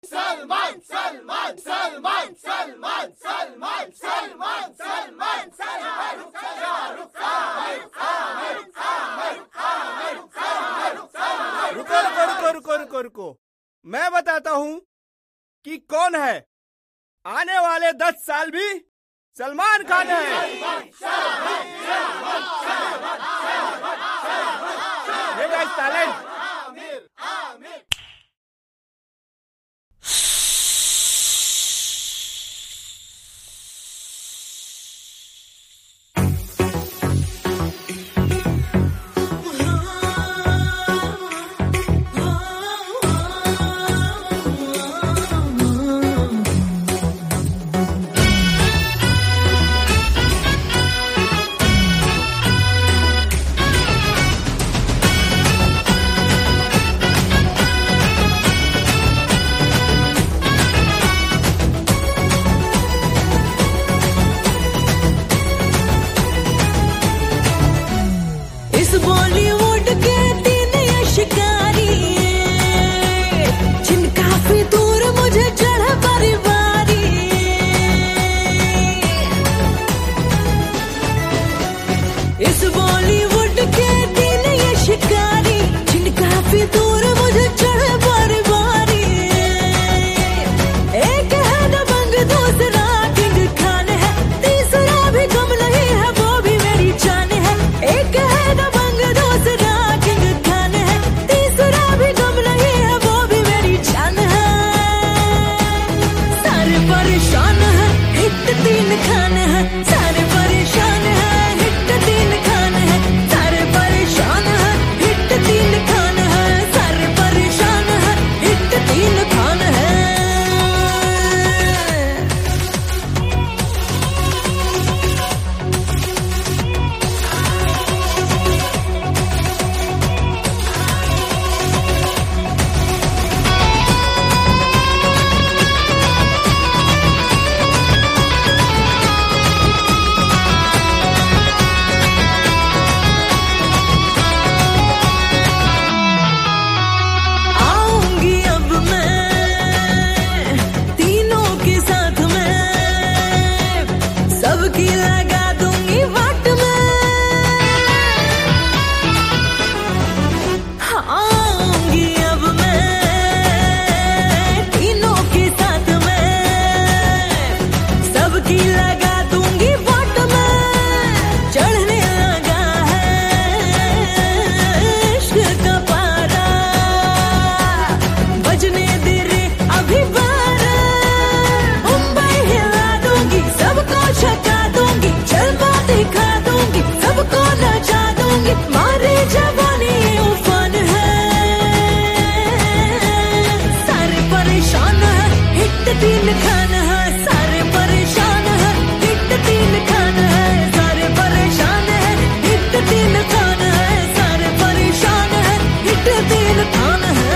सलमान सलमान सलमान सलमान सलमान सलमान सलमान शाहरुख शाहरुख रुको रुको रुको रुको रुको रुको, मैं बताता हूँ कि कौन है। आने वाले 10 साल भी सलमान खान है। ये गाइस टैलेंट। बॉलीवुड के 3 ये शिकारी, जिन काफी दूर मुझे चढ़ परिवारी। इस बॉलीवुड के 3 ये शिकारी, जिन काफी दूर मुझे चढ़ परिवारी। एक है दबंग, दूसरा किंग खान है, तीसरा भी कम नहीं है, वो भी मेरी जान है। एक है दबंग, दूसरा किंग खान है, तीसरा भी कम नहीं है, वो भी मेरी जान है। सारे परेशान है, हिट 3 खान है, सारे परेशान है, हिट 3 खान है, सारे परेशान है, हिट 3 खान है, सारे परेशान है, हिट 3 खान है। आऊंगी अब मैं तीनों के साथ में, सबकी लगा दूंगी वाट में। आऊंगी अब मैं तीनों के साथ में, सबकी लगा दूंगी वाट में। चढ़ने लगा है इश्क का पारा, बजने दे रे अभी बारा। मुंबई हिला दूंगी, सबको छका दूंगी, जलवा दिखा दूंगी, सबको नचा दूंगी। मारे जवानी उफान है, सारे परेशान है, हिट 3 खान है, सारे परेशान है, हिट 3 खान है, सारे परेशान है, हिट 3 खान है, सारे परेशान है, हिट 3 खान है।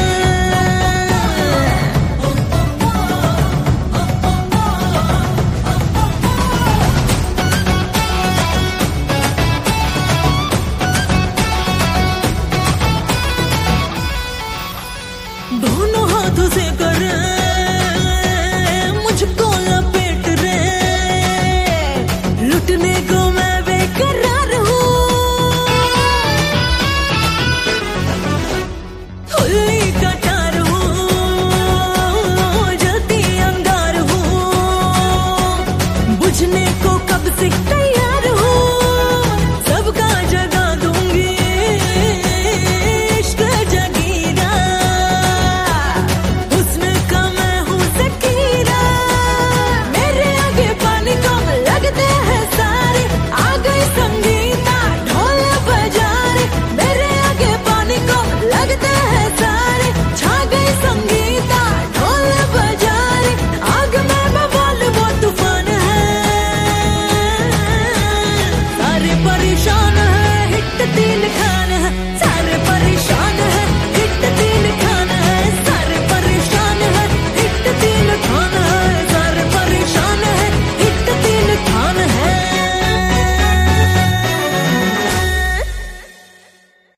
दोनों हाथों से कर